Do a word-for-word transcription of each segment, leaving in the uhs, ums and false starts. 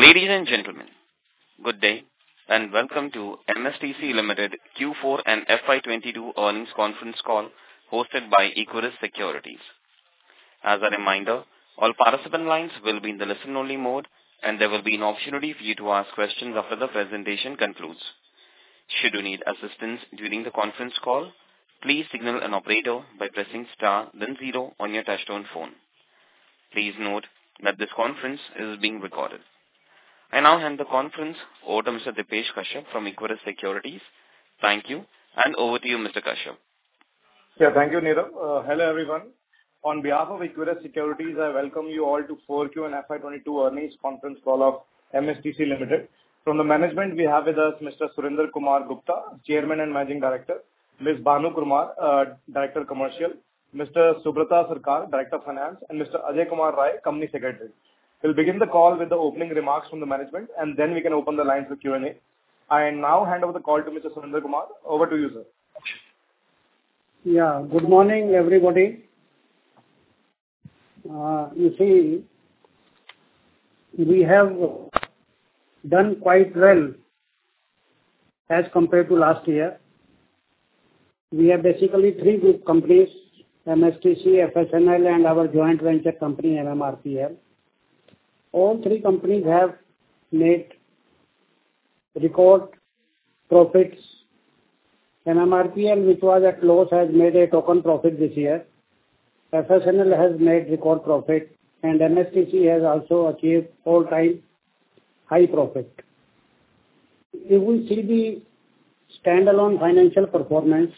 Ladies and gentlemen, good day and welcome to M S T C Limited Q four and F Y twenty-two earnings conference call hosted by Equirus Securities. As a reminder, all participant lines will be in the listen-only mode and there will be an opportunity for you to ask questions after the presentation concludes. Should you need assistance during the conference call, please signal an operator by pressing star then zero on your touchtone phone. Please note that this conference is being recorded. I now hand the conference over to Mister Dipesh Kashyap from Equirus Securities. Thank you, and over to you, Mister Kashyap. Yeah, thank you, Nirav. Uh, hello, everyone. On behalf of Equirus Securities, I welcome you all to four Q and F Y twenty-two earnings conference call of M S T C Limited. From the management, we have with us Mister Surinder Kumar Gupta, Chairman and Managing Director, Miz Bhanu Kumar, uh, Director Commercial, Mister Subrata Sarkar, Director Finance, and Mister Ajay Kumar Rai, Company Secretary. We'll begin the call with the opening remarks from the management, and then we can open the lines for Q and A. I now hand over the call to Mister Surinder Kumar. Over to you, sir. Yeah, good morning, everybody. Uh, you see, we have done quite well as compared to last year. We have basically three group companies, M S T C, F S N L, and our joint venture company, M M R P L. All three companies have made record profits. M M R P L, which was at loss, has made a token profit this year. F S N L has made record profit, and M S T C has also achieved all-time high profit. If we see the standalone financial performance,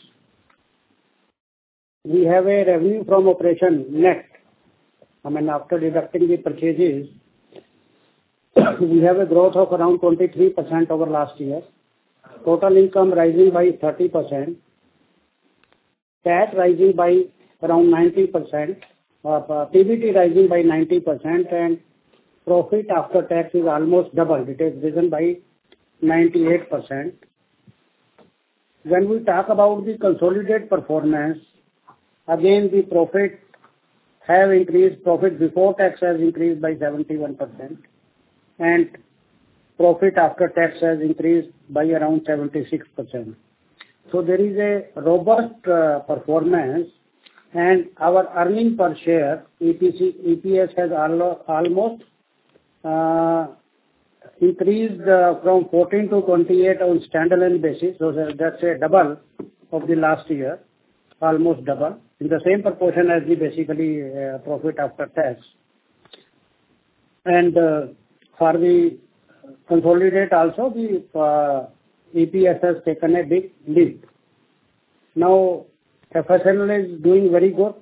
we have a revenue from operation net. I mean, after deducting the purchases, we have a growth of around twenty-three percent over last year. Total income rising by thirty percent. P A T rising by around ninety percent. Uh, P B T rising by ninety percent, and profit after tax is almost doubled. It has risen by ninety-eight percent. When we talk about the consolidated performance, again the profit have increased. Profit before tax has increased by seventy-one percent. And profit after tax has increased by around seventy-six percent. So there is a robust uh, performance, and our earning per share, E P C, E P S, has al- almost uh, increased uh, from fourteen to twenty-eight on standalone basis. So that's a double of the last year, almost double, in the same proportion as the basically uh, profit after tax. And uh, for the consolidate also, the uh, E P S has taken a big leap. Now, F S N L is doing very good.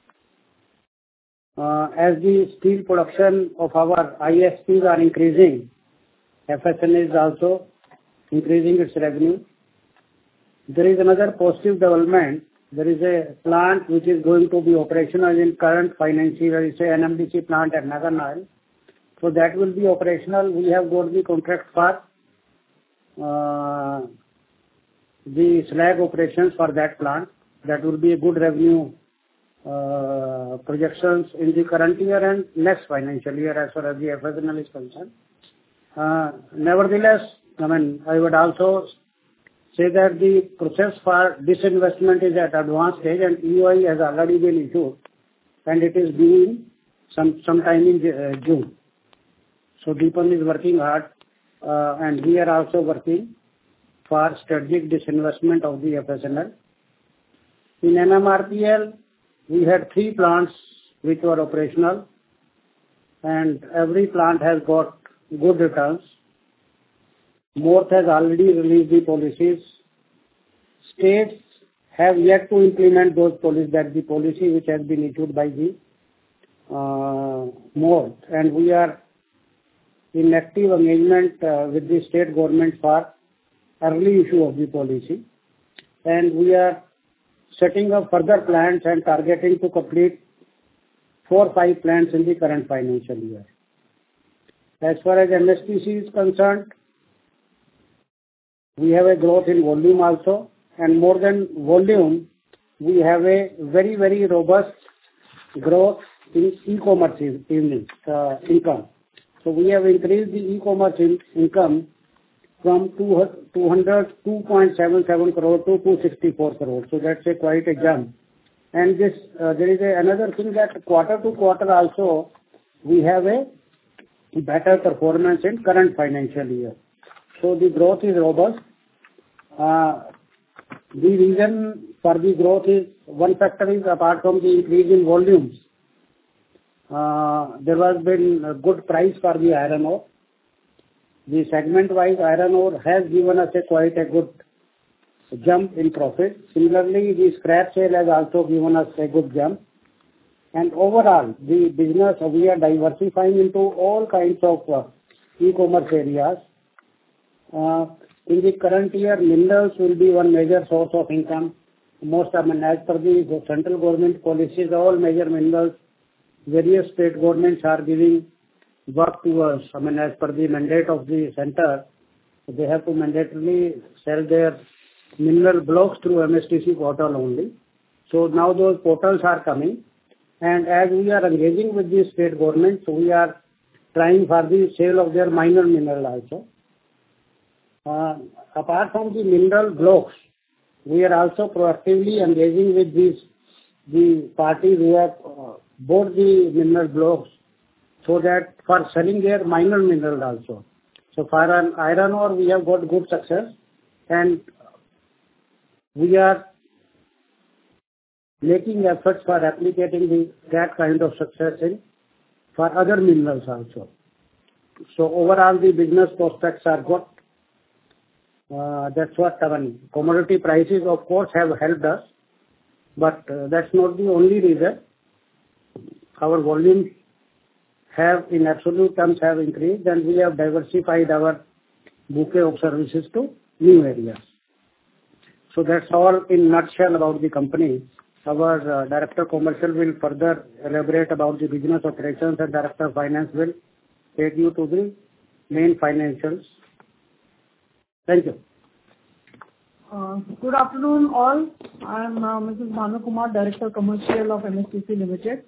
Uh, as the steel production of our I S Ps are increasing, F S N L is also increasing its revenue. There is another positive development. There is a plant which is going to be operational in current financial year. It's a N M D C plant at Nagarnoil. So that will be operational. We have got the contract for uh, the slag operations for that plant. That will be a good revenue uh, projections in the current year and next financial year as far as the F S N L is concerned. Uh, nevertheless, I mean, I would also say that the process for disinvestment is at advanced stage, and E O I has already been issued, and it is due some sometime in uh, June. So DIPAM is working hard, uh, and we are also working for strategic disinvestment of the F S N L. In M M R P L, we had three plants which were operational, and every plant has got good returns. Morth has already released the policies. States have yet to implement those policies, that the policy which has been issued by the uh, Morth, and we are in active engagement uh, with the state government for early issue of the policy, and we are setting up further plans and targeting to complete four or five plans in the current financial year. As far as M S T C is concerned, we have a growth in volume also, and more than volume, we have a very, very robust growth in e-commerce evening, uh, income. So we have increased the e-commerce in, income from two hundred two point seven seven crore to two hundred sixty-four crore. So that's a quite a jump. And this uh, there is a, another thing that quarter to quarter also we have a better performance in current financial year. So the growth is robust. Uh, the reason for the growth is one factor is apart from the increase in volumes. Uh, there has been a good price for the iron ore. The segment-wise iron ore has given us a quite a good jump in profit. Similarly, the scrap sale has also given us a good jump. And overall, the business, we are diversifying into all kinds of uh, e-commerce areas. Uh, in the current year, minerals will be one major source of income. Most of them, as per the central government policies, all major minerals, various state governments are giving work to us. I mean, as per the mandate of the center, they have to mandatorily sell their mineral blocks through M S T C portal only. So now those portals are coming, and as we are engaging with the state government, so we are trying for the sale of their minor mineral also. Uh, apart from the mineral blocks, we are also proactively engaging with these the parties who have uh, bought the mineral blocks, so that for selling their minor mineral also. So for an iron ore, we have got good success, and we are making efforts for replicating the, that kind of success in for other minerals also. So overall, the business prospects are good. Uh, that's what I mean. Commodity prices, of course, have helped us, but uh, that's not the only reason. Our volumes have, in absolute terms, have increased, and we have diversified our bouquet of services to new areas. So that's all in nutshell about the company. Our uh, Director Commercial will further elaborate about the business operations, and Director of Finance will take you to the main financials. Thank you. Uh, good afternoon all. I am uh, Missus Bhanu Kumar, Director Commercial of M S T C Limited.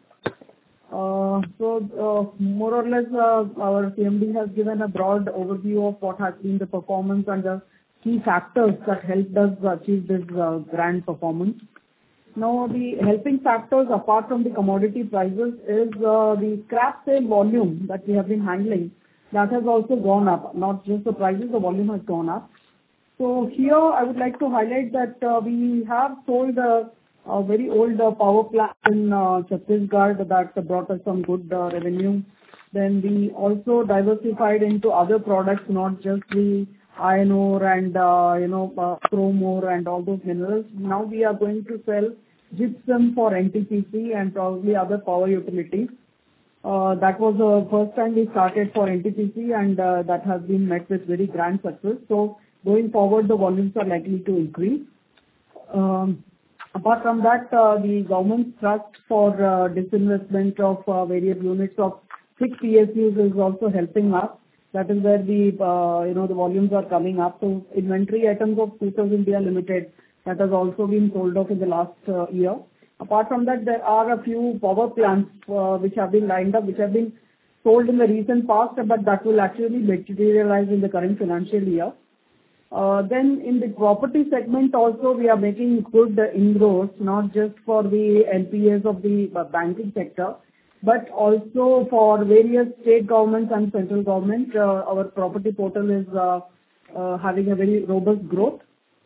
Uh, so uh, more or less uh, our C M D has given a broad overview of what has been the performance and the key factors that helped us achieve this uh, grand performance. Now the helping factors apart from the commodity prices is uh, the scrap sale volume that we have been handling. That has also gone up, not just the prices, the volume has gone up. So here I would like to highlight that uh, we have sold a, a very old uh, power plant in uh, Chhattisgarh that brought us some good uh, revenue. Then we also diversified into other products, not just the iron ore and uh, you know uh, chrome ore and all those minerals. Now we are going to sell gypsum for N T P C and probably other power utilities. Uh, that was the first time we started for N T P C, and uh, that has been met with very grand success. So going forward, the volumes are likely to increase. Um, apart from that, uh, the government's thrust for uh, disinvestment of uh, various units of six P S Us is also helping us. That is where the uh, you know the volumes are coming up. So inventory items of Couters India Limited, that has also been sold off in the last uh, year. Apart from that, there are a few power plants uh, which have been lined up, which have been sold in the recent past, but that will actually materialize in the current financial year. Uh, then in the property segment also, we are making good uh, inroads, not just for the N P As of the uh, banking sector, but also for various state governments and central government. Uh, our property portal is uh, uh, having a very robust growth.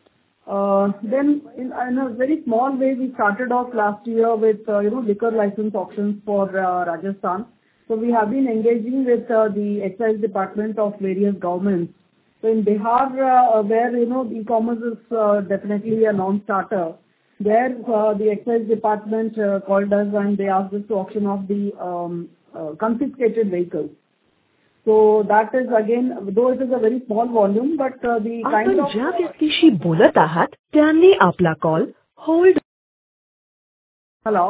Uh, then in, in a very small way, we started off last year with uh, you know liquor license auctions for uh, Rajasthan. So we have been engaging with uh, the excise department of various governments. So in Bihar, uh, where you know e-commerce is uh, definitely a non-starter, there uh, the excise department uh, called us and they asked us to auction off the um, uh, confiscated vehicles. So that is again, though it is a very small volume, but uh, the kind of... आपण ज्या व्यक्तीशी बोलत आहात त्यांनी आपला call hold. Hello?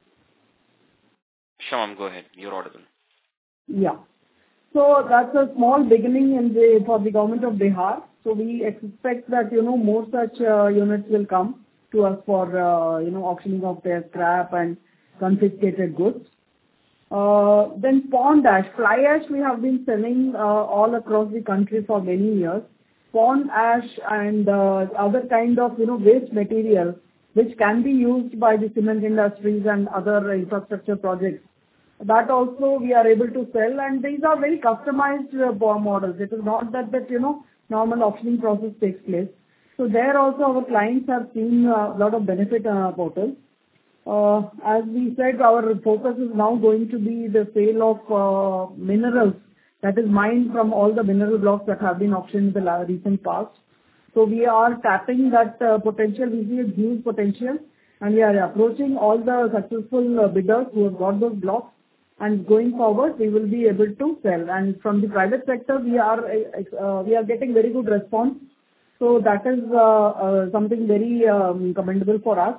Shyam, go ahead. You're audible. Yeah. So that's a small beginning in the, for the government of Bihar. So we expect that, you know, more such uh, units will come to us for, uh, you know, auctioning of their scrap and confiscated goods. Uh, Then Pond Ash. Fly ash we have been selling uh, all across the country for many years. Pond ash and uh, other kind of, you know, waste material which can be used by the cement industries and other infrastructure projects. That also we are able to sell, and these are very customized uh, models. It is not that, that, you know, normal auctioning process takes place. So there also our clients have seen a lot of benefit on our portal. Uh, As we said, our focus is now going to be the sale of uh, minerals, that is mined from all the mineral blocks that have been auctioned in the la- recent past. So we are tapping that uh, potential. We see a huge potential, and we are approaching all the successful uh, bidders who have got those blocks, and going forward, we will be able to sell. And from the private sector, we are uh, uh, we are getting very good response. So that is uh, uh, something very um, commendable for us.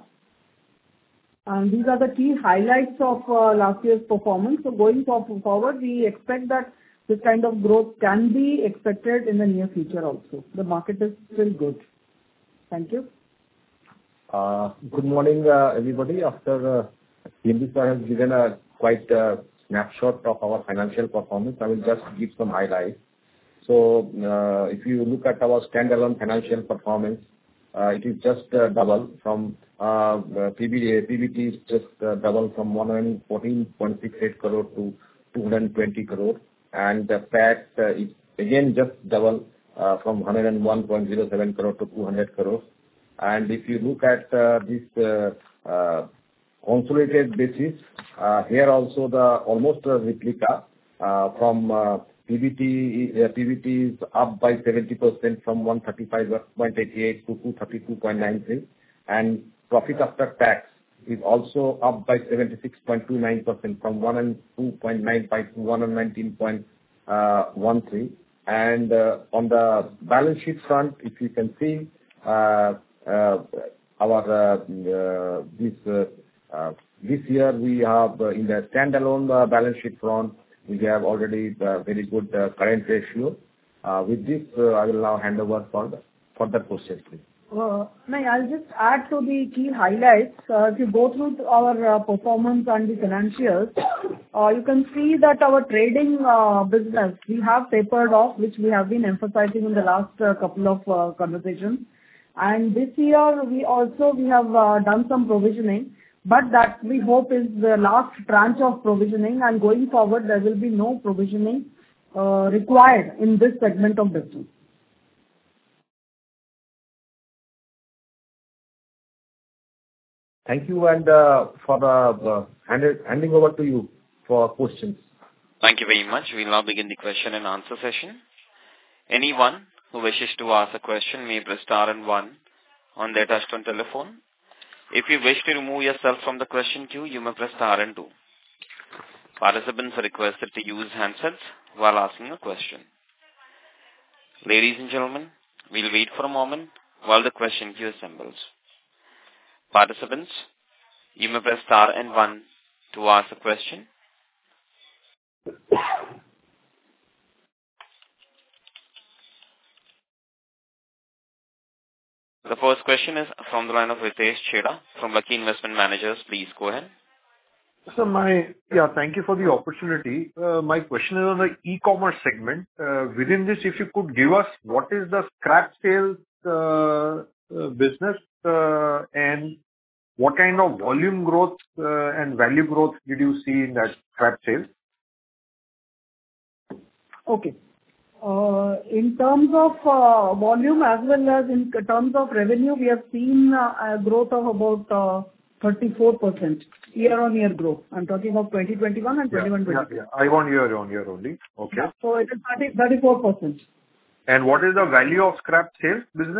And these are the key highlights of uh, last year's performance. So going for- forward, we expect that this kind of growth can be expected in the near future also. The market is still good. Thank you. Uh, Good morning, uh, everybody. After uh, C M D sir has given a quite uh, snapshot of our financial performance, I will just give some highlights. So, uh, if you look at our standalone financial performance, uh, it is just uh, double from uh, P B T. P B T is just uh, double from one hundred fourteen point six eight crore to two hundred twenty crore, and the P A T uh, is again just double uh, from one hundred one point zero seven crore to two hundred crore. And if you look at uh, this uh, uh, consolidated basis, uh, here also the almost a replica uh, from uh, P B T. Uh, P B T is up by seventy percent from one thirty-five point eight eight to two thirty-two point nine three, and profit after tax is also up by seventy-six point two nine percent from one hundred two point nine five to one hundred nineteen point one three. And uh, on the balance sheet front, if you can see, uh, uh, our uh, uh, this uh, uh, this year we have uh, in the standalone uh, balance sheet front, we have already uh, very good uh, current ratio. Uh, With this, uh, I will now hand over for the further questions, please. Uh, no, I'll just add to the key highlights. Uh, If you go through our uh, performance and the financials, uh, you can see that our trading uh, business, we have tapered off, which we have been emphasizing in the last uh, couple of uh, conversations. And this year, we also we have uh, done some provisioning, but that we hope is the last tranche of provisioning, and going forward, there will be no provisioning uh, required in this segment of business. Thank you, and uh, for the uh, hand- handing over to you for questions. Thank you very much. We'll now begin the question and answer session. Anyone who wishes to ask a question may press star and one on their touchtone telephone. If you wish to remove yourself from the question queue, you may press star and two. Participants are requested to use handsets while asking a question. Ladies and gentlemen, we'll wait for a moment while the question queue assembles. Participants, you may press star and one to ask a question. The first question is from the line of Ritesh Chheda from Lucky Investment Managers. Please go ahead. So my, yeah, thank you for the opportunity. Uh, my question is on the e-commerce segment. Uh, within this, if you could give us what is the scrap sales uh, uh, business uh, and what kind of volume growth uh, and value growth did you see in that scrap sales? Okay. Uh, In terms of uh, volume as well as in terms of revenue, we have seen uh, a growth of about uh, thirty-four percent year-on-year growth. I'm talking of twenty twenty-one and Yeah, twenty-one yeah, twenty-two. yeah. I want year-on-year only. Okay. Yeah. So it is thirty, thirty-four percent. And what is the value of scrap sales business?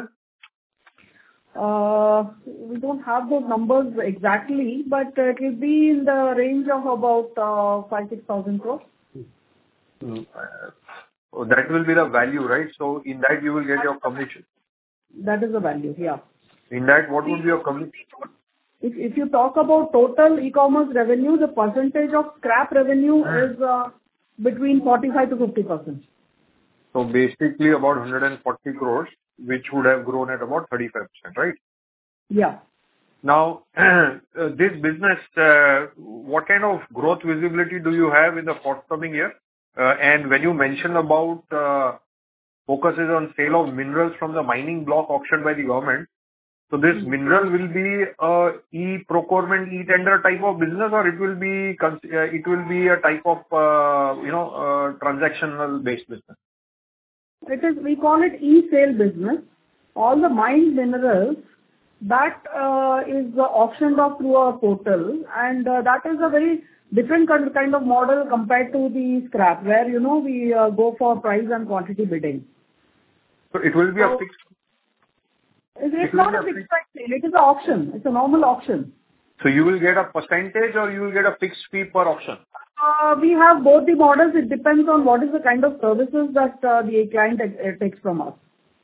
Uh, we don't have those numbers exactly, but it will be in the range of about uh, five, six thousand crores. Mm, uh, oh, that will be the value, right? So in that you will get your commission. That is the value, yeah. In that, what would be your commission? If if you talk about total e-commerce revenue, the percentage of scrap revenue is uh, between forty-five to fifty percent. So basically about one hundred forty crores, which would have grown at about thirty-five percent, right? Yeah. Now, this business, uh, what kind of growth visibility do you have in the forthcoming year? Uh, and when you mention about uh, focuses on sale of minerals from the mining block auctioned by the government, so this mineral will be a e-procurement, e-tender type of business, or it will be cons- uh, it will be a type of uh, you know uh, transactional based business? It is, we call it e-sale business. All the mined minerals, that uh, is uh, auctioned off through our portal, and uh, that is a very different kind kind of model compared to the scrap, where, you know, we uh, go for price and quantity bidding. So it will be So a fixed. It's, It it's will not be a a fixed fixed. price sale. It is an auction. It's a normal auction. So you will get a percentage, or you will get a fixed fee per auction? Uh, we have both the models. It depends on what is the kind of services that uh, the client uh, takes from us.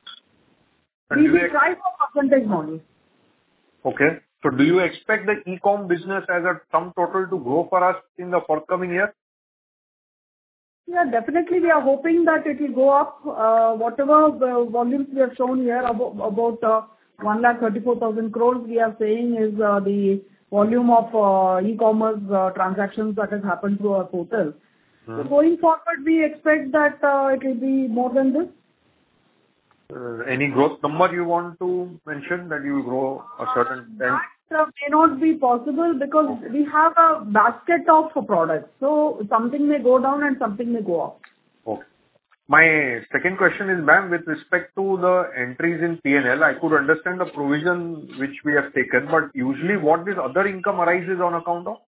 And We do will you try for percentage model. Okay. So do you expect the e-com business as a sum total to grow for us in the forthcoming year? Yeah, definitely we are hoping that it will go up. Uh, whatever the volumes we have shown here, about, about uh, one lakh thirty-four thousand crores, we are saying is uh, the volume of uh, e-commerce uh, transactions that has happened through our portal. Hmm. So going forward, we expect that uh, it will be more than this. Uh, any growth number you want to mention that you will grow a certain ten? That uh, may not be possible because we have a basket of products. So something may go down and something may go up. Okay. My second question is, ma'am, with respect to the entries in P and L, I could understand the provision which we have taken, but usually what this other income arises on account of?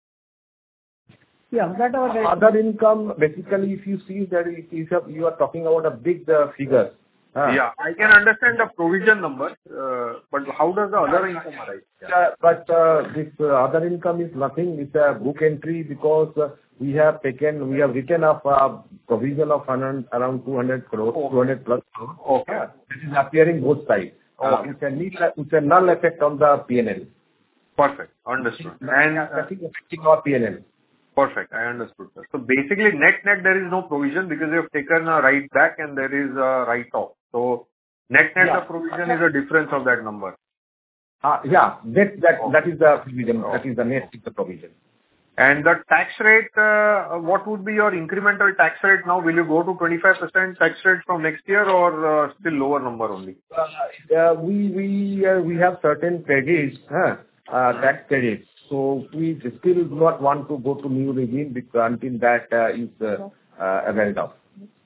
Yeah, that our Other income, basically, if you see that it is a, you are talking about a big uh, figure. Huh? Yeah, I can understand the provision number, uh, but how does the other income arise? Yeah, but uh, this uh, other income is nothing. It's a book entry because uh, we have taken, we have written up a provision of around around two hundred crores, Okay. two hundred plus crores. Okay. Uh, This is appearing both sides. Uh, Okay. It's a null, it's a null effect on the P and L. Perfect. Understood. And And uh, that is affecting our P and L. perfect. I understood, sir. So basically, net net there is no provision because you have taken a write back and there is a write off. So net net Yeah. the provision is a difference of that number. Uh, Yeah, that that Okay. that is the provision. Okay. That is the net is the provision. And the tax rate, uh, what would be your incremental tax rate now? Will you go to twenty-five percent tax rate from next year or uh, still lower number only? Uh, uh, We we uh, we have certain credits, huh, uh, tax credits. So we still do not want to go to new regime because until that uh, is uh, uh, availed of.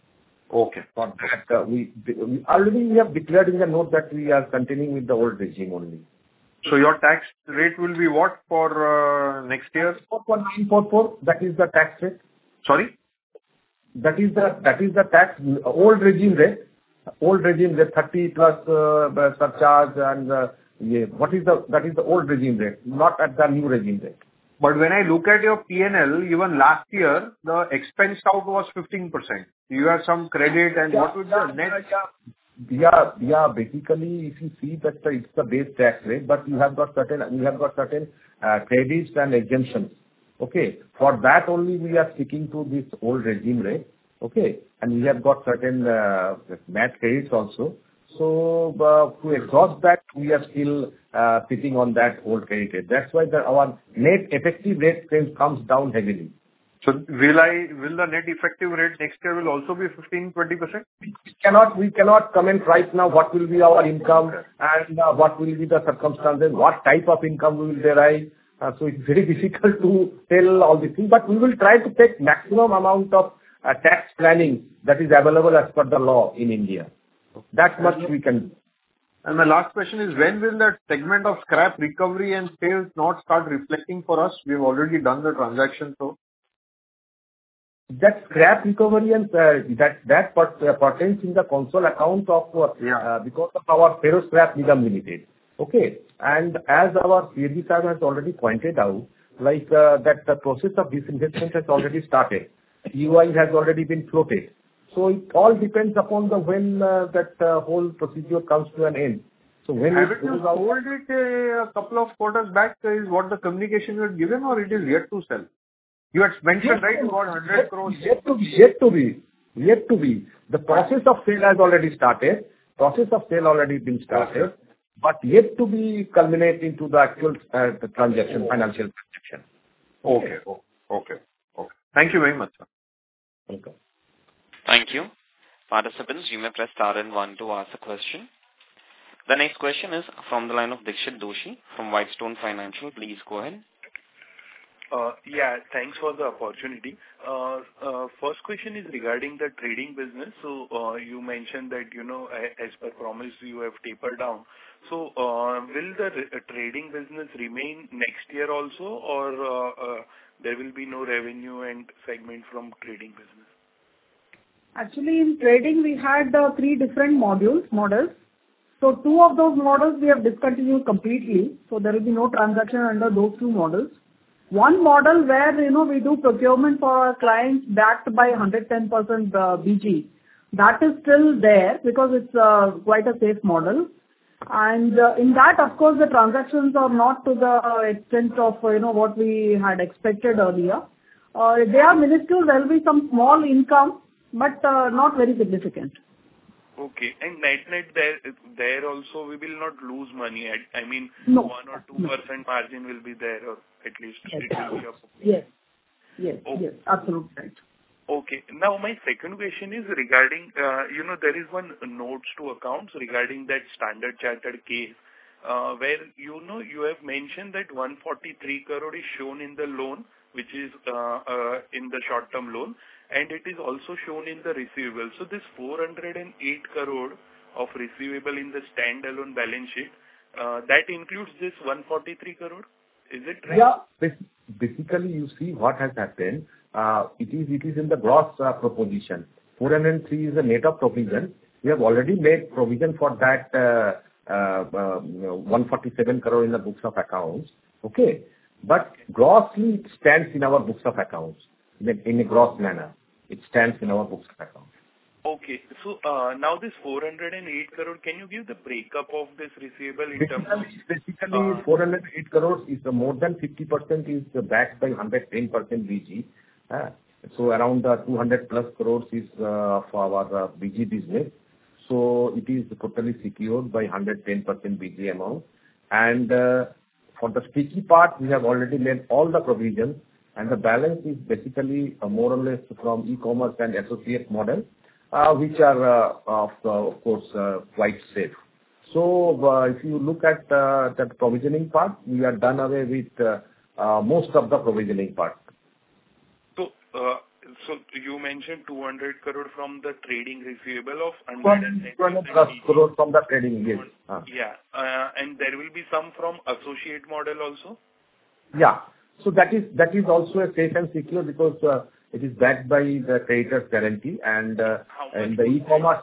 Okay. For that, uh, we we already we have declared in the note that we are continuing with the old regime only. So your tax rate will be what for uh, next year? four point nine four four, that is the tax rate. Sorry? That is the that is the tax old regime rate. Old regime rate, thirty plus uh, surcharge and uh, yeah, what is the that is the old regime rate, not at the new regime rate. But when I look at your P and L, even last year, the expense out was fifteen percent. You have some credit, and what would the net? Yeah, yeah. Basically, if you see that uh, it's the base tax rate, but you have got certain we have got certain uh, credits and exemptions. Okay, for that only we are sticking to this old regime rate. Okay, and we have got certain uh, M A T credits also. So uh, to exhaust that, we are still uh, sitting on that old credit rate. That's why the, our net effective rate comes down heavily. So will I will the net effective rate next year will also be fifteen to twenty percent? We cannot we cannot comment right now what will be our income and uh, what will be the circumstances, what type of income we will derive. Uh, so it's very difficult to tell all these things, but we will try to take maximum amount of uh, tax planning that is available as per the law in India. That much we can do. And my last question is, when will that segment of scrap recovery and sales not start reflecting for us? We've already done the transaction, so. That scrap recovery and uh, that that part, uh, pertains in the console account of uh, Yeah. uh, because of our Ferro Scrap Nigam Limited. Okay, and as our C D sir has already pointed out, like uh, that the process of disinvestment has already started. U I has already been floated. So it all depends upon the when uh, that uh, whole procedure comes to an end. So when it Haven't you goes out, sold it uh, a couple of quarters back, is what the communication you had given, or it is yet to sell? You had mentioned, right, about one hundred crores. Yet to be, yet to be, yet to be. The process of sale has already started. Process of sale already been started. but yet to be culminate into the actual uh, the transaction, financial transaction. Okay. Okay. Okay. Okay. Thank you very much, sir. Welcome. Thank you. Participants, you may press star and one to ask a question. The next question is from the line of Dixit Doshi from Whitestone Financial. Please go ahead. Uh, yeah, thanks for the opportunity. Uh, uh, first question is regarding the trading business. So uh, you mentioned that, you know, as per promise, you have tapered down. So uh, will the re- trading business remain next year also, or uh, uh, there will be no revenue and segment from trading business? Actually, in trading, we had uh, three different modules, models. So two of those models we have discontinued completely. So there will be no transaction under those two models. One model where, you know, we do procurement for our clients backed by one hundred ten percent uh, B G. That is still there because it's uh, quite a safe model. And uh, in that, of course, the transactions are not to the extent of, uh, you know, what we had expected earlier. Uh, they are minuscule. There will be some small income, but uh, not very significant. Okay. And net-net there, there also we will not lose money. I, I mean, No. one or two percent No. margin will be there, or at least Yes. it will be up. Yes. Yes. Okay. Yes. Absolutely right. Okay. Now, my second question is regarding, uh, you know, there is one notes to accounts regarding that Standard Chartered case, uh, where, you know, you have mentioned that one hundred forty-three crore is shown in the loan, which is uh, uh, in the short-term loan, and it is also shown in the receivable. So this four hundred eight crore of receivable in the standalone balance sheet, uh, that includes this one hundred forty-three crore? Is it right? Yeah. Basically, you see what has happened. Uh, it is it is in the gross uh, proposition. four hundred three is the net of provision. We have already made provision for that uh, uh, uh, one hundred forty-seven crore in the books of accounts. Okay. But grossly, it stands in our books of accounts in a, in a gross manner. It stands in our books of accounts. Okay. So uh, now this four hundred eight crore, can you give the breakup of this receivable in Basically, terms of... basically uh, four hundred eight crores is uh, more than fifty percent is uh, backed by one hundred ten percent B G. Uh, so around uh, two hundred plus crores is uh, for our uh, B G business. So it is totally secured by one hundred ten percent B G amount. And uh, for the sticky part, we have already made all the provisions, and the balance is basically uh, more or less from e-commerce and associate model, uh, which are uh, of, uh, of course uh, quite safe. So uh, if you look at uh, that provisioning part, we are done away with uh, uh, most of the provisioning part. So, uh, so you mentioned two hundred crore from the trading receivable of one hundred two hundred plus crore from the trading, yes. Uh. Yeah. Uh, and there will be some from associate model also? Yeah. So that is that is also a safe and secure because uh, it is backed by the creditor's guarantee and uh, and the e-commerce.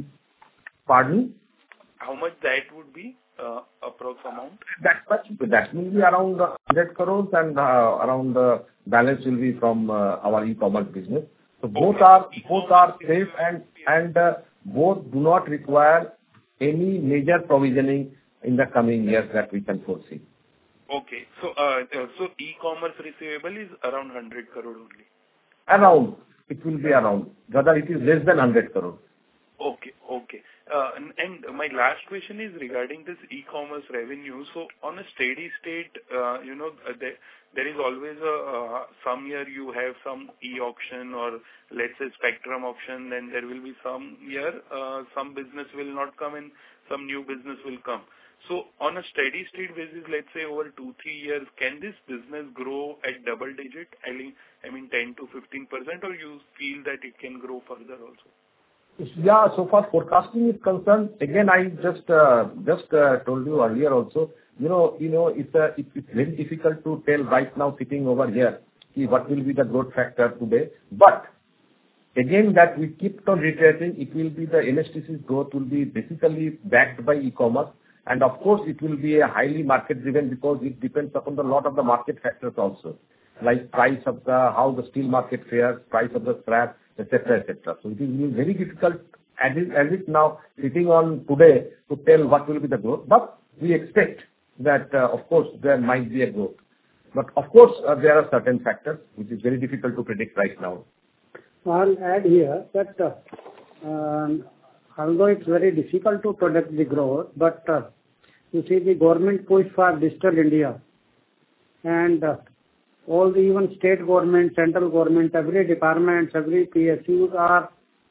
Pardon? How much that would be, uh, approx amount? That much, that will be around one hundred crores and uh, around the balance will be from uh, our e-commerce business. So both Okay. are both are safe and and uh, both do not require any major provisioning in the coming years that we can foresee. Okay. So, uh, uh, so e-commerce receivable is around one hundred crore only? Around. It will be around. Whether it is less than one hundred crore. Okay. Okay. Uh, And and my last question is regarding this e-commerce revenue. So on a steady state, uh, you know, uh, there there is always a uh, some year you have some e-auction or let's say spectrum auction, then there will be some year uh, some business will not come and some new business will come. So on a steady state basis, let's say over two, three years, can this business grow at double digit? I mean, I mean ten to fifteen percent, or you feel that it can grow further also? Yeah, so far forecasting is concerned, again, I just uh, just uh, told you earlier also, you know, you know, it's uh, it, it's very difficult to tell right now sitting over here, see what will be the growth factor today. But again, that we keep on reiterating, it will be the N S T C's growth will be basically backed by e-commerce, and of course, it will be a highly market driven because it depends upon the lot of the market factors also, like price of the how the steel market fares, price of the scrap, et cetera, et cetera. So it is very difficult as it, as it now sitting on today to tell what will be the growth. But we expect that, uh, of course, there might be a growth. But of course, uh, there are certain factors which is very difficult to predict right now. I'll add here that uh, um, although it's very difficult to predict the growth, but uh, you see the government push for Digital India, and uh, all the even state government, central government, every department, every P S Us are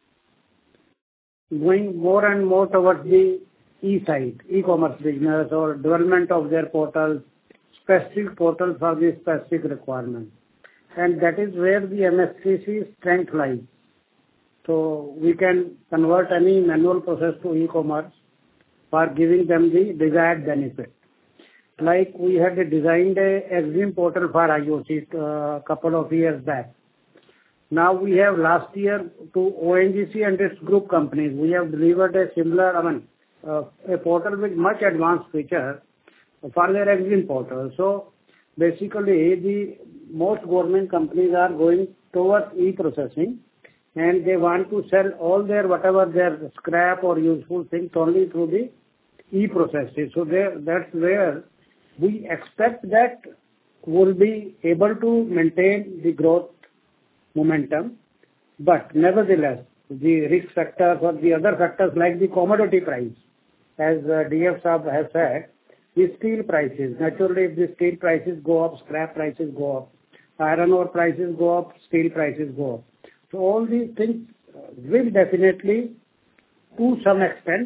going more and more towards the e-side, e-commerce business or development of their portals, specific portals for the specific requirement. And that is where the M S T C strength lies. So we can convert any manual process to e-commerce for giving them the desired benefit. Like we had designed a EXIM portal for I O C a uh, couple of years back. Now we have last year to O N G C and its group companies, we have delivered a similar, I mean, uh, a portal with much advanced features for their EXIM portal. So basically the most government companies are going towards e-processing, and they want to sell all their whatever their scrap or useful things only through the e-processes. So there, that's where we expect that we'll be able to maintain the growth momentum, but nevertheless, the risk factors or the other factors like the commodity price, as uh, D F Saab has said, the steel prices. Naturally, if the steel prices go up, scrap prices go up, iron ore prices go up, steel prices go up. So all these things will definitely, to some extent,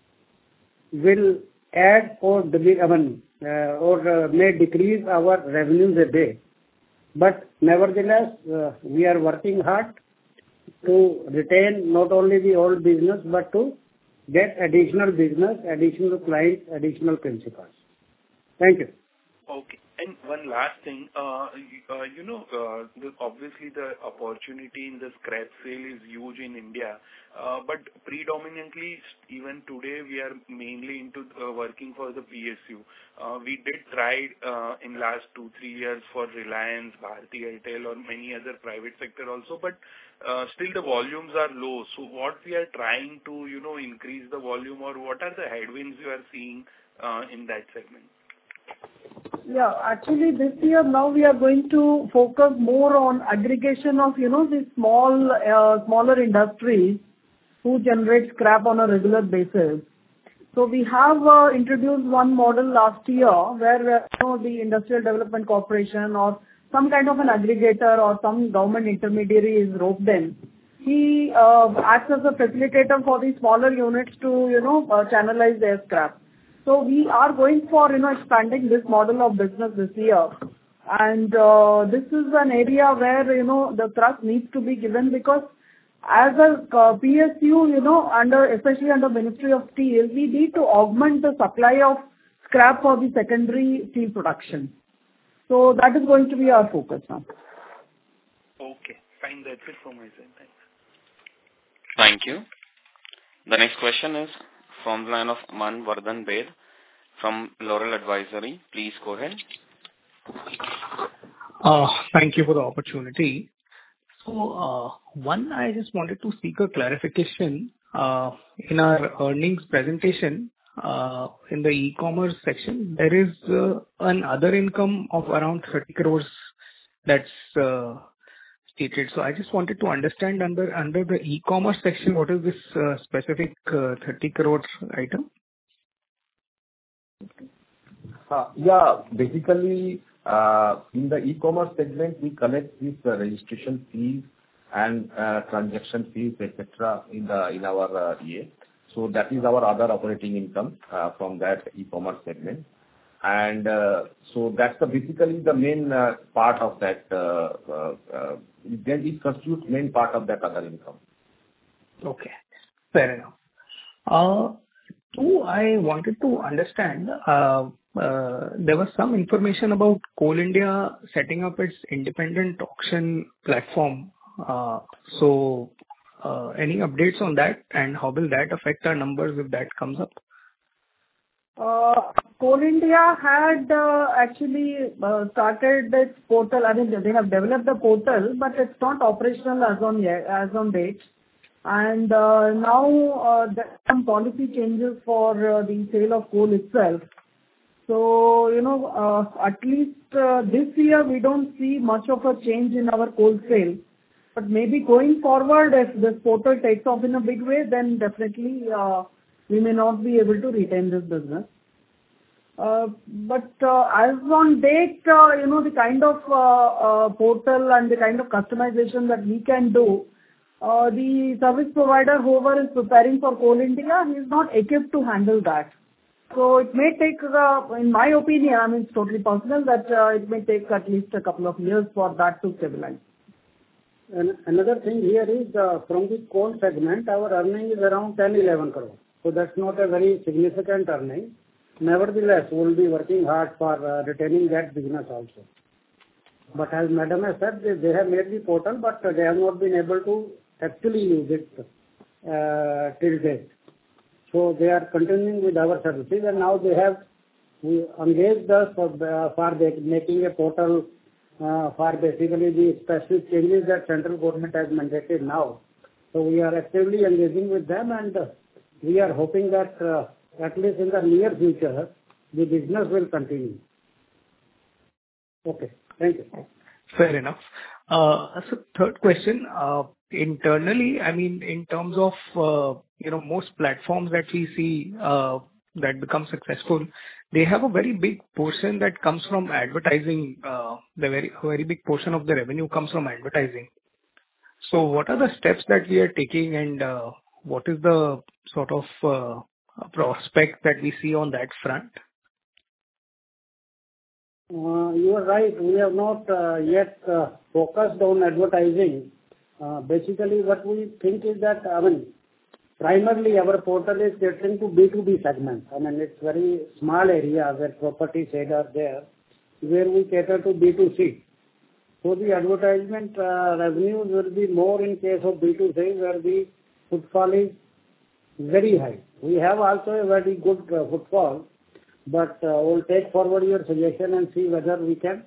will add or I mean, uh, or uh, may decrease our revenues a bit. But nevertheless, uh, we are working hard to retain not only the old business, but to get additional business, additional clients, additional principals. Thank you. Okay. And one last thing, uh, uh, you know, uh, the, obviously the opportunity in the scrap sale is huge in India, uh, but predominantly even today we are mainly into uh, working for the P S U. Uh, we did try uh, in last two, three years for Reliance, Bharti Airtel or many other private sector also, but uh, still the volumes are low. So what we are trying to, you know, increase the volume, or what are the headwinds you are seeing uh, in that segment? Yeah, actually this year now we are going to focus more on aggregation of, you know, the small, uh, smaller industries who generate scrap on a regular basis. So we have uh, introduced one model last year where, uh, you know, the Industrial Development Corporation or some kind of an aggregator or some government intermediary is roped in. He uh, acts as a facilitator for the smaller units to, you know, uh, channelize their scrap. So we are going for, you know, expanding this model of business this year. And uh, this is an area where, you know, the thrust needs to be given, because as a uh, P S U, you know, under, especially under Ministry of Steel, we need to augment the supply of scrap for the secondary steel production. So that is going to be our focus now. Okay, fine. That's it from my side. Thanks. Thank you. The next question is from the line of Man Vardhan Bed from Laurel Advisory. Please go ahead. Uh, thank you for the opportunity. So, uh, one, I just wanted to seek a clarification. Uh, in our earnings presentation, uh, in the e-commerce section, there is uh, an other income of around thirty crores that's uh, stated. So I just wanted to understand under under the e-commerce section, what is this uh, specific uh, thirty crores item? Uh, yeah, basically, uh, in the e-commerce segment, we collect these uh, registration fees and uh, transaction fees, et cetera, in the in our uh, E A. So that is our other operating income uh, from that e-commerce segment. And uh, so that's the basically the main uh, part of that. Uh, uh, uh, then it constitutes main part of that other income. Okay, fair enough. Uh, two, I wanted to understand. Uh, uh, there was some information about Coal India setting up its independent auction platform. Uh, so, uh, any updates on that, and how will that affect our numbers if that comes up? Uh, Coal India had uh, actually uh, started its portal. I mean, they have developed the portal, but it's not operational as on yet, as on date. And uh, now uh, there are some policy changes for uh, the sale of coal itself. So, you know, uh, at least uh, this year we don't see much of a change in our coal sale. But maybe going forward, if this portal takes off in a big way, then definitely uh, we may not be able to retain this business. Uh, But uh, as on date, uh, you know, the kind of uh, uh, portal and the kind of customization that we can do, uh, the service provider, whoever is preparing for Coal India, he is not equipped to handle that. So it may take, uh, in my opinion, I mean, it's totally personal, that uh, it may take at least a couple of years for that to stabilize. And another thing here is, uh, from the coal segment, our earning is around ten eleven crore. So that's not a very significant earning. Nevertheless, we'll be working hard for uh, retaining that business also. But as Madam has said, they, they have made the portal, but they have not been able to actually use it uh, till date. So they are continuing with our services, and now they have we engaged us for, uh, for the, making a portal uh, for basically the specific changes that central government has mandated now. So we are actively engaging with them, and uh, we are hoping that uh, at least in the near future, the business will continue. Okay. Thank you. Fair enough. Uh, So third question, uh, internally, I mean, in terms of, uh, you know, most platforms that we see uh, that become successful, they have a very big portion that comes from advertising. uh, The very, a very big portion of the revenue comes from advertising. So what are the steps that we are taking, and uh, what is the sort of uh, prospect that we see on that front? Uh, You are right. We have not uh, yet uh, focused on advertising. Uh, Basically, what we think is that, I mean, primarily our portal is catering to B two B segment. I mean, it's very small area where property sales are there, where we cater to B two C. So the advertisement uh, revenues will be more in case of B two C, where the footfall is very high. We have also a very good uh, footfall, but uh, we'll take forward your suggestion and see whether we can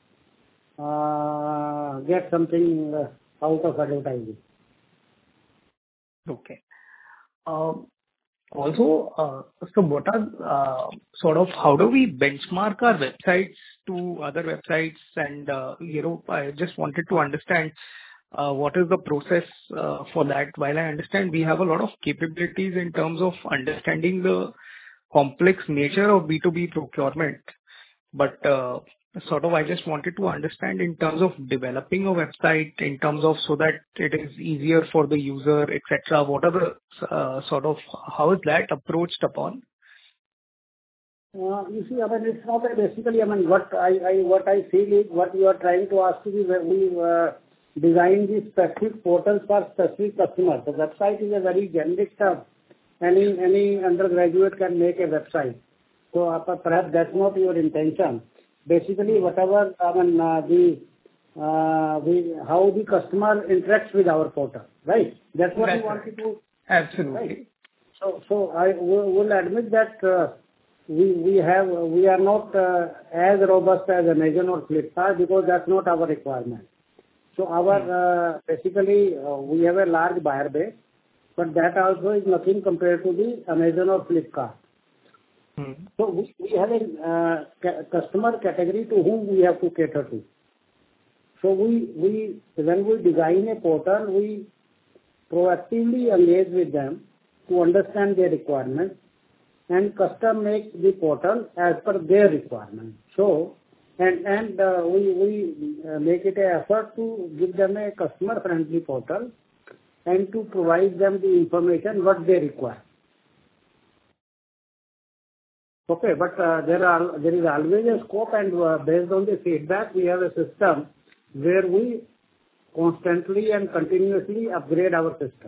uh, get something uh, out of advertising. Okay. Um, Also, uh, so what are uh, sort of how do we benchmark our websites to other websites? And, uh, you know, I just wanted to understand uh, what is the process uh, for that. While I understand we have a lot of capabilities in terms of understanding the complex nature of B two B procurement, but uh, sort of I just wanted to understand in terms of developing a website, in terms of so that it is easier for the user, et cetera. What are the uh, sort of how is that approached upon? Uh, You see, I mean, it's not a basically, I mean, what I I what I feel is what you are trying to ask is where we uh, design the specific portals for specific customers. The website is a very generic term. Any any undergraduate can make a website. So uh, perhaps that's not your intention. Basically, whatever, I mean, uh, the uh, we how the customer interacts with our portal, right? That's what That's we want right. to do. Absolutely. Right? So, so I will will admit that uh, we we have we are not uh, as robust as Amazon or Flipkart, because that's not our requirement. So our uh, basically uh, we have a large buyer base, but that also is nothing compared to the Amazon or Flipkart. Hmm. So we, we have a uh, ca- customer category to whom we have to cater to. So we we when we design a portal, we proactively engage with them to understand their requirements and custom make the portal as per their requirements. So and and uh, we we uh, make it an effort to give them a customer friendly portal and to provide them the information what they require. Okay, but uh, there are there is always a scope, and uh, based on the feedback, we have a system where we constantly and continuously upgrade our system.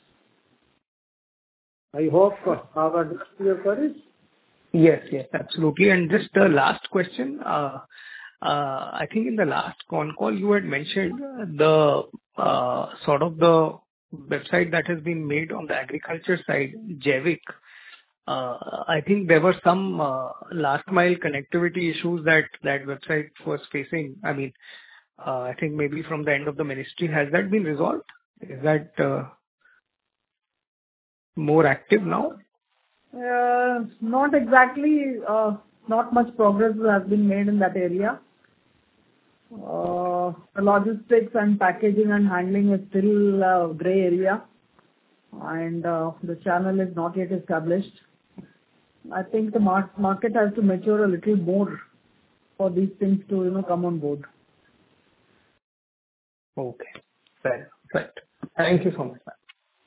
I hope uh, I've addressed your queries. Yes, yes, absolutely. And just the last question. Uh, uh, I think in the last con call you had mentioned the uh, sort of the website that has been made on the agriculture side, Jaivik. Uh, I think there were some uh, last mile connectivity issues that that website was facing. I mean, uh, I think maybe from the end of the ministry. Has that been resolved? Is that uh, more active now? Uh, Not exactly. uh, Not much progress has been made in that area. Uh, The logistics and packaging and handling is still a gray area, and uh, the channel is not yet established. I think the mar- market has to mature a little more for these things to, you know, come on board. Okay. Fair. Right. Thank you so much, ma'am.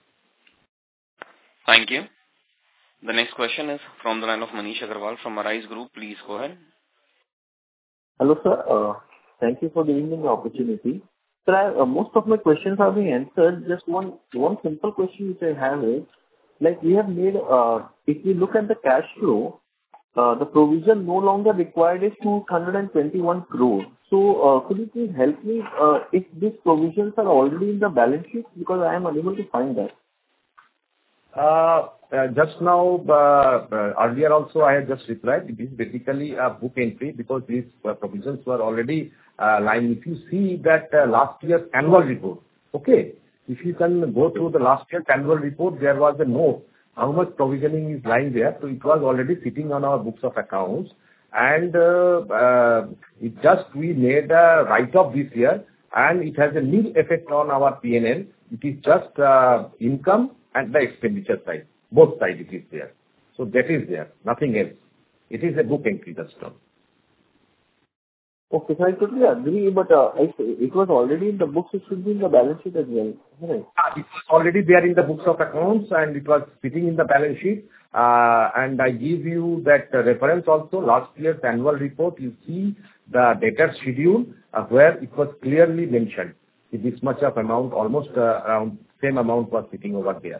Thank you. The next question is from the line of Manish Agarwal from Arise Group. Please go ahead. Hello, sir. Uh, Thank you for giving me the opportunity. Sir, I- uh, most of my questions have been answered. Just one one simple question which I have is, like we have made, uh, if we look at the cash flow, uh, the provision no longer required is two hundred twenty-one crore. So, uh, could you please help me uh, if these provisions are already in the balance sheet? Because I am unable to find that. Uh, uh, Just now, uh, uh, earlier also I had just replied, it is basically a book entry because these uh, provisions were already uh, lying. If you see that uh, last year's annual report, okay? If you can go through the last year's annual report, there was a note how much provisioning is lying there. So it was already sitting on our books of accounts. And uh, uh, it just we made a write-off this year, and it has a nil effect on our P and L. It is just uh, income and the expenditure side. Both sides it is there. So that is there, nothing else. It is a book entry just now. Okay, so I totally agree, but uh, I, it was already in the books. It should be in the balance sheet as well. Right. It was already there in the books of accounts, and it was sitting in the balance sheet. Uh, and I give you that uh, reference also, last year's annual report. You see the debtor schedule uh, where it was clearly mentioned. This much of amount, almost uh, around same amount was sitting over there.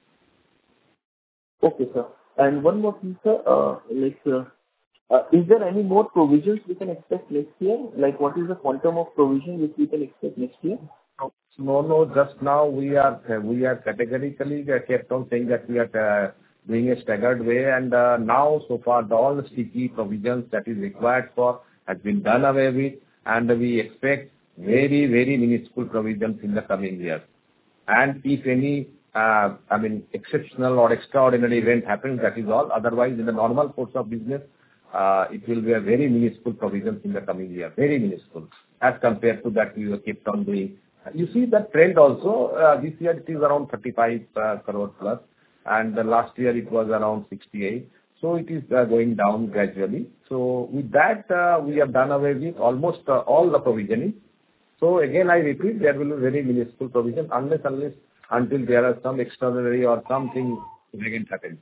Okay, sir. And one more thing, sir. Uh, like, uh, uh, is there any more provisions we can expect next year? Like, what is the quantum of provision which we can expect next year? No, no. Just now we are we are categorically kept on saying that we are uh, doing a staggered way, and uh, now so far the all the sticky provisions that is required for has been done away with, and we expect very very minuscule provisions in the coming years. And if any, uh, I mean, exceptional or extraordinary event happens, that is all. Otherwise, in the normal course of business, uh, it will be a very minuscule provisions in the coming year, very minuscule, as compared to that we were kept on doing. You see that trend also, uh, this year it is around thirty-five uh, crore plus, and the last year it was around sixty-eight. So it is uh, going down gradually. So with that, uh, we have done away with almost uh, all the provisioning. So again, I repeat, there will be very minuscule provision unless, unless, until there are some extraordinary or something again happens.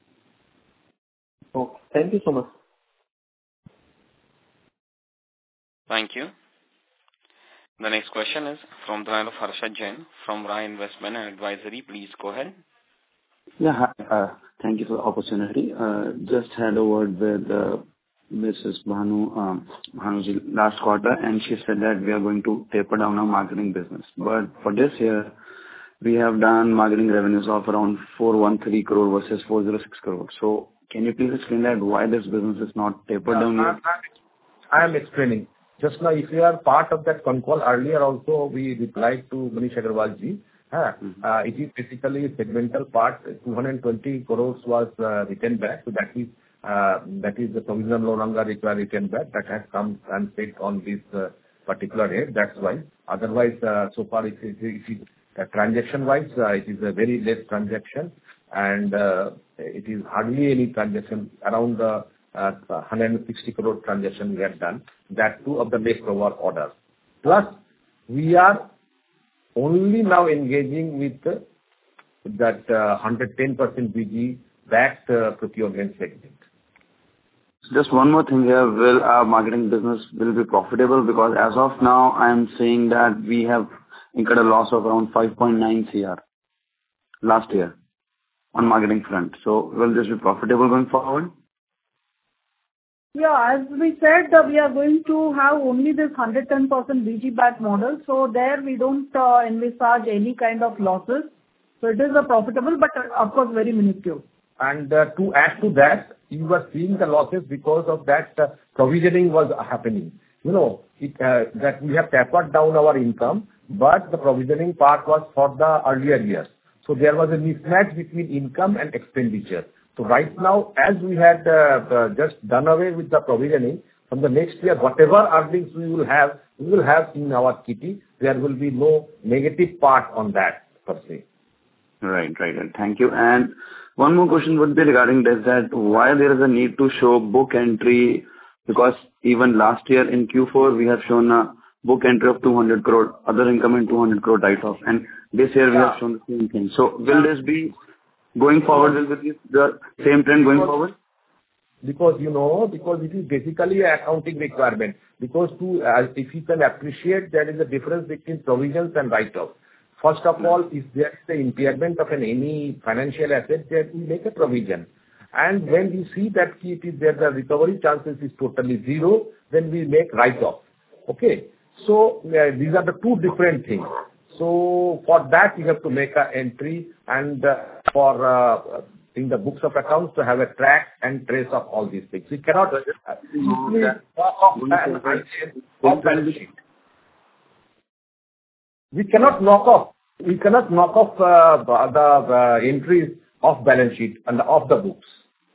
Okay. Thank you so much. Thank you. The next question is from the line of Harshad Jain from Rai Investment and Advisory. Please go ahead. Yeah, hi. Uh, thank you for the opportunity. Uh, just had a word with uh, Missus Bhanu, um, Bhanuji last quarter, and she said that we are going to taper down our marketing business. But for this year, we have done marketing revenues of around four hundred thirteen crore versus four hundred six crore. So can you please explain that why this business is not tapered Uh, down yet? I am explaining. Just now, if you are part of that con call earlier also, we replied to Manish Agarwal ji. Uh, Mm-hmm. uh, it is basically a segmental part. two hundred twenty crores was uh, returned back. So that is uh, that is the provision no longer required return back. That has come and paid on this uh, particular rate. That's why. Otherwise, uh, so far, it is, it is uh, transaction-wise, uh, it is a very less transaction, and uh, it is hardly any transaction around the uh, one hundred sixty crore transaction we have done. That too of the make-over orders. Plus, we are only now engaging with uh, that uh, one hundred ten percent B G backed uh, procurement segment. Just one more thing here. Will our marketing business will be profitable? Because as of now, I am saying that we have incurred a loss of around five point nine crore last year on marketing front. So will this be profitable going forward? Yeah, as we said, uh, we are going to have only this one hundred ten percent B G back model. So there we don't uh, envisage any kind of losses. So it is a profitable, but uh, of course very minuscule. And uh, to add to that, you were seeing the losses because of that uh, provisioning was happening. You know, it, uh, that we have tapered down our income, but the provisioning part was for the earlier years. So there was a mismatch between income and expenditure. So right now, as we had uh, uh, just done away with the provisioning, from the next year, whatever earnings we will have, we will have in our kitty. There will be no negative part on that per se. Right, right, right. Thank you. And one more question would be regarding this, that why there is a need to show book entry, because even last year in Q four, we have shown a book entry of two hundred crore, other income and two hundred crore write-off, and this year we have shown the same thing. So will this be going forward, will be the same trend going forward? Because, you know, because it is basically an accounting requirement. Because to, uh, if you can appreciate, there is a difference between provisions and write-off. First of all, if there is the impairment of an any financial asset, then we make a provision. And when we see that it is there, the recovery chances is totally zero, then we make write-off. Okay? So, uh, these are the two different things. So, for that, you have to make an entry, and uh, for uh, in the books of accounts to have a track and trace of all these things. We cannot uh, easily knock off an item off balance sheet. We cannot knock off. We cannot knock off uh, the uh, entries off balance sheet and off the books.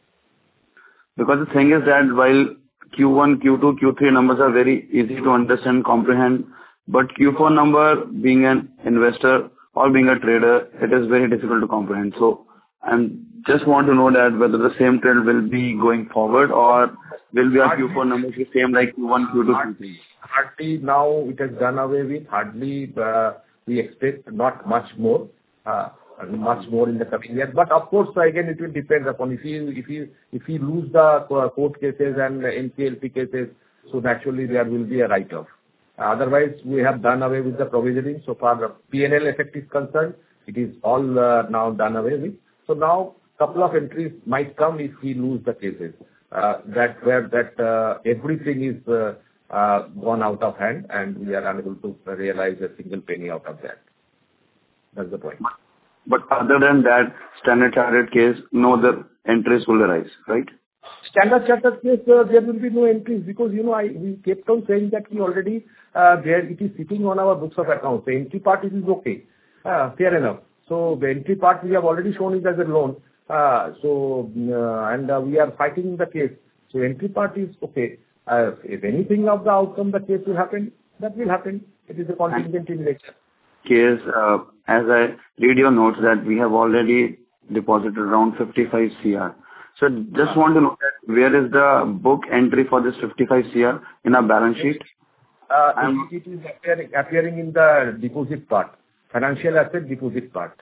Because the thing is that while Q one, Q two, Q three numbers are very easy to understand, comprehend, but Q four number, being an investor or being a trader, it is very difficult to comprehend. So I just want to know that whether the same trend will be going forward, or will be our Q four numbers the same like Q one, Q two, Q three? Hardly now it has done away with. Hardly uh, we expect not much more, uh, much more in the coming year. But of course, again, it will depend upon if you if you if you lose the court cases and N C L T cases, so naturally there will be a write-off. Otherwise, we have done away with the provisioning. So far, the P and L effect is concerned, it is all uh, now done away with. So now, couple of entries might come if we lose the cases. Uh, that where that uh, everything is uh, uh, gone out of hand, and we are unable to realize a single penny out of that. That's the point. But other than that, Standard Chartered case, no other entries will arise, right? Standard Chartered case, uh, there will be no entries because, you know, I we kept on saying that we already, uh, there it is sitting on our books of accounts. The entry part is okay. Uh, fair enough. So the entry part we have already shown it as a loan. Uh, so, uh, and uh, we are fighting the case. So entry part is okay. Uh, if anything of the outcome, the case will happen, that will happen. It is a contingent in nature. Case, uh, as I read your notes that we have already deposited around fifty-five crore. So just want to know that where is the book entry for this fifty-five crore in our balance sheet? Uh, it, it is appearing, appearing in the deposit part, financial asset deposit part.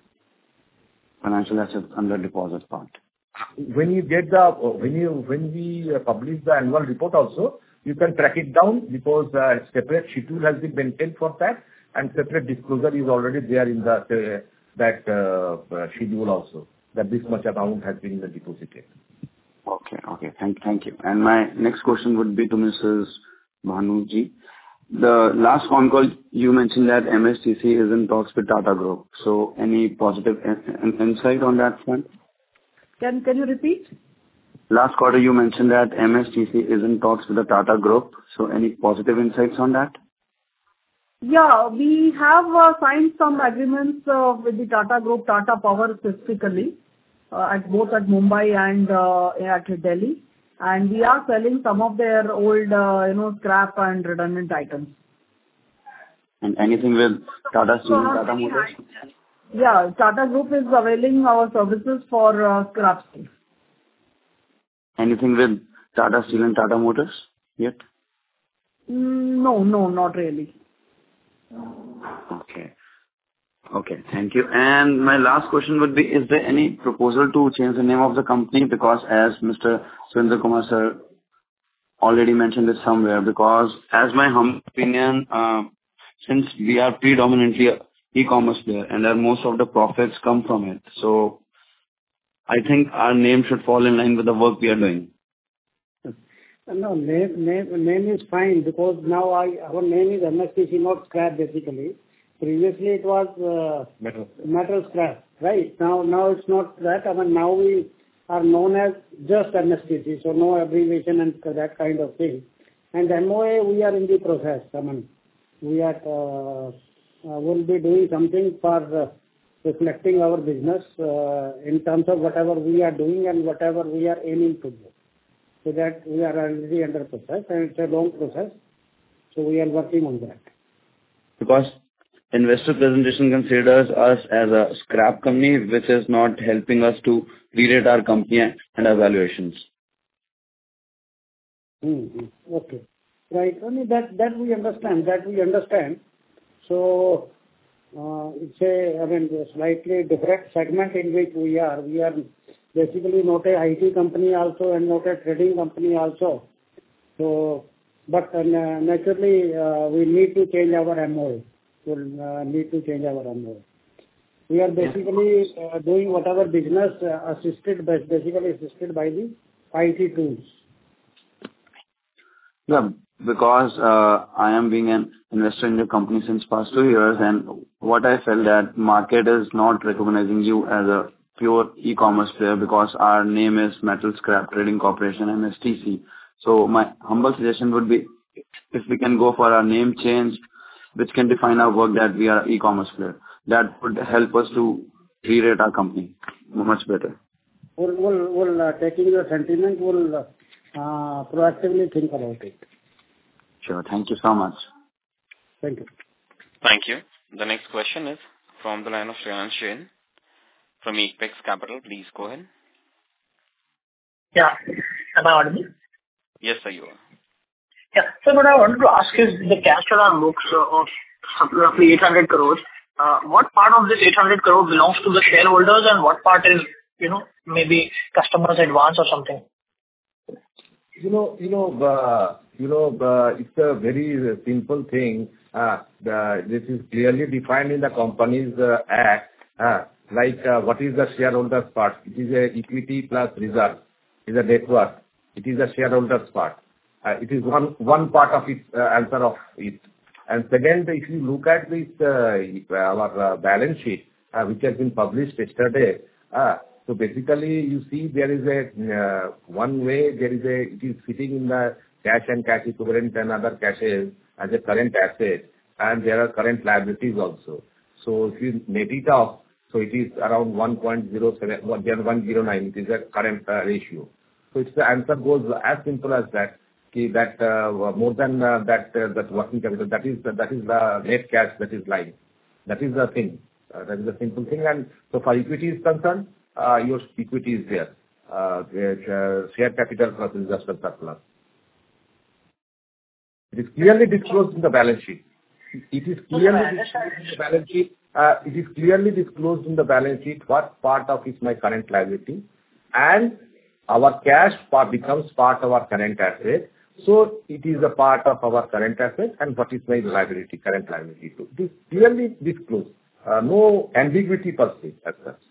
Financial assets under deposit part. When you get the, when you, when we publish the annual report also, you can track it down because uh, separate schedule has been maintained for that, and separate disclosure is already there in the, uh, that uh, uh, schedule also, that this much amount has been deposited. Okay, okay. Thank, thank you. And my next question would be to Missus Bhanuji. The last phone call, you mentioned that M S T C is in talks with Tata Group. So any positive in, in, insight on that front? Can Can you repeat? Last quarter, you mentioned that M S T C is in talks with the Tata Group. So any positive insights on that? Yeah, we have uh, signed some agreements uh, with the Tata Group, Tata Power specifically, uh, at both at Mumbai and uh, at Delhi. And we are selling some of their old, uh, you know, scrap and redundant items. And anything with Tata Steel and Tata Motors? Yeah, Tata Group is availing our services for uh, scrap steel. Anything with Tata Steel and Tata Motors yet? Mm, no, no, not really. Okay. Okay, thank you. And my last question would be, is there any proposal to change the name of the company? Because as Mister Surendra Kumar sir already mentioned it somewhere, because as my humble opinion, uh, since we are predominantly a e-commerce player and our most of the profits come from it, so I think our name should fall in line with the work we are doing. No, name, name, name is fine because now I, our name is M S T C, not scrap basically. Previously it was uh, metal. metal scrap, right? Now, now it's not that. I mean, now we are known as just M S T C, so no abbreviation and that kind of thing. And M O A, we are in the process. I mean, we are uh, uh, will be doing something for uh, reflecting our business uh, in terms of whatever we are doing and whatever we are aiming to do. So that we are already under process, and it's a long process. So we are working on that. Because investor presentation considers us as a scrap company, which is not helping us to re-rate our company and our valuations. Mm-hmm. Okay. Right. Only that, that we understand, that we understand. So, uh, it's a, I mean, a slightly different segment in which we are. We are basically not a I T company also and not a trading company also. So, but uh, naturally, uh, we need to change our M O A. We'll uh, need to change our M O A. We are basically uh, doing whatever business uh, assisted, by, basically assisted by the I T tools. Yeah, because uh, I am being an investor in the company since past two years, and what I felt that market is not recognizing you as a pure e-commerce player because our name is Metal Scrap Trading Corporation, M S T C. So my humble suggestion would be if we can go for a name change, which can define our work that we are an e-commerce player. That would help us to re-rate our company much better. We'll, we'll, we'll uh, taking your sentiment, we'll uh, uh, proactively think about it. Sure. Thank you so much. Thank you. Thank you. The next question is from the line of Shreyansh Jain from Apex Capital. Please go ahead. Yeah. Am I audible? Yes, sir, you are. Yeah. So what I wanted to ask is the cash on our books uh, of roughly eight hundred crores. Uh, what part of this eight hundred crore belongs to the shareholders and what part is, you know, maybe customers advance or something? You know, you know, uh, you know, uh, it's a very simple thing. Uh, the, this is clearly defined in the company's uh, act. Uh, like uh, what is the shareholders part? It is a equity plus reserve. It is a net worth. It is a shareholders part. Uh, it is one one part of its uh, answer of it. And second, if you look at this uh, our uh, balance sheet, uh, which has been published yesterday. Uh, So basically, you see there is a uh, one way there is a it is sitting in the cash and cash equivalent and other cashes as a current asset, and there are current liabilities also. So if you net it off, so it is around one point zero seven, one point zero nine. It is a current uh, ratio. So it's the answer goes as simple as that. Okay, that uh, more than uh, that uh, that working capital, that is that is the net cash that is lying. That is the thing. Uh, that is the simple thing. And so far equity is concerned. Uh, your equity is there. Uh, uh, share capital plus reserve surplus. It is clearly disclosed in the balance sheet. It is clearly disclosed in the balance sheet. Uh, it is clearly disclosed in the balance sheet what part of is my current liability, and our cash part becomes part of our current asset. So it is a part of our current asset, and what is my liability, current liability too. It is clearly disclosed. Uh, no ambiguity per se as such.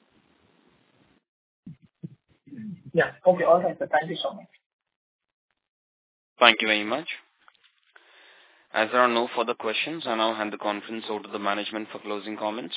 Yeah. Okay. All right, sir. Thank you so much. Thank you very much. As there are no further questions, I now hand the conference over to the management for closing comments.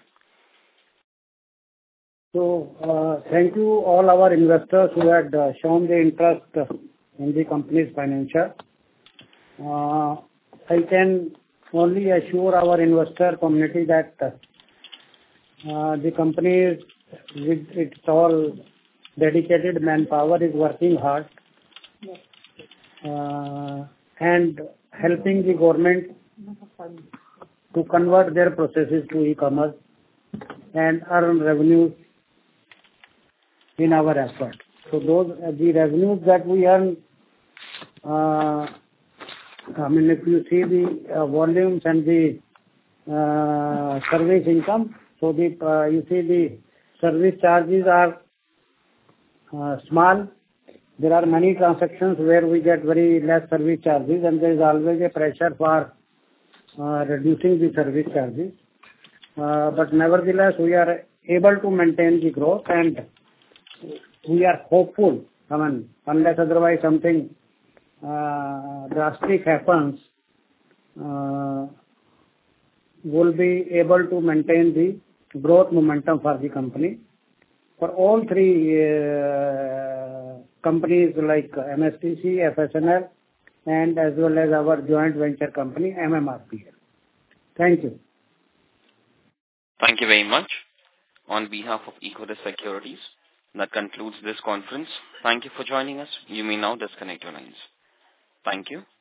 So, uh, thank you all our investors who had uh, shown the interest in the company's financial. Uh, I can only assure our investor community that uh, the company with its all dedicated manpower is working hard uh, and helping the government to convert their processes to e-commerce and earn revenues in our effort. So those uh, the revenues that we earn, uh, I mean, if you see the uh, volumes and the uh, service income, so the uh, you see the service charges are Uh, small. There are many transactions where we get very less service charges, and there is always a pressure for uh, reducing the service charges. Uh, but nevertheless, we are able to maintain the growth, and we are hopeful. I mean, unless otherwise something uh, drastic happens, uh, we'll be able to maintain the growth momentum for the company. For all three uh, companies like M S T C, F S N L, and as well as our joint venture company, M M R P L. Thank you. Thank you very much. On behalf of Equirus Securities, that concludes this conference. Thank you for joining us. You may now disconnect your lines. Thank you.